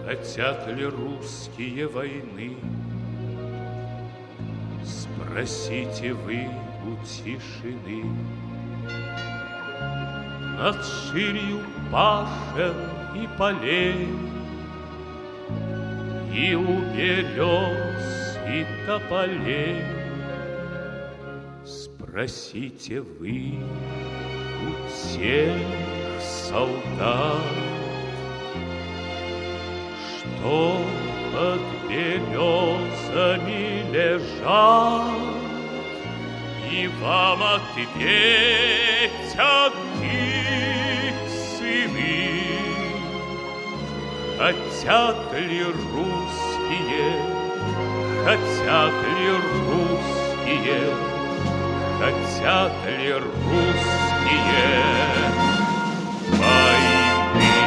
Хотят ли русские войны? Спросите вы у тишины. Над ширью пашен и полей, и у берез и тополей. Спросите вы у тех солдат, что под березами лежат, и вам ответят их сыны. Хотят ли русские, хотят ли русские, хотят ли русские войны?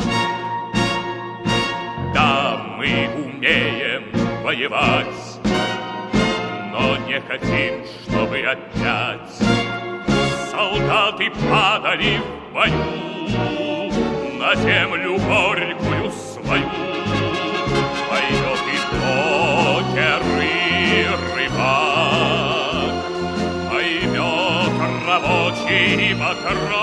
Да, мы умеем воевать, но не хотим, чтобы опять солдаты падали в бою на землю горькую свою. Пойдет и докер, и рыбак, поймет рабочий матрос.